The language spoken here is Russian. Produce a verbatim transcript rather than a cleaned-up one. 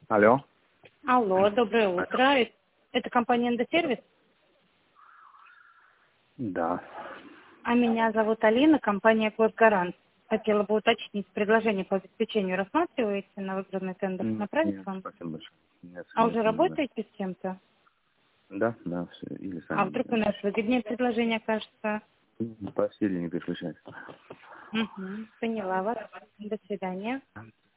Алло. Алло, доброе утро. Э- Это компания «Эндосервис»? Да. А меня зовут Алина, компания «Клод Гарант». Хотела бы уточнить, предложение по обеспечению рассматриваете на выигранный тендер? М, Направить Нет, вам? спасибо большое. Нет, А нет, уже не надо. работаете с кем-то? Да, да, все. Или А сами вдруг у нас разберетесь. выгоднее предложение окажется? М, По силе не переключать. Угу, поняла вас. До свидания.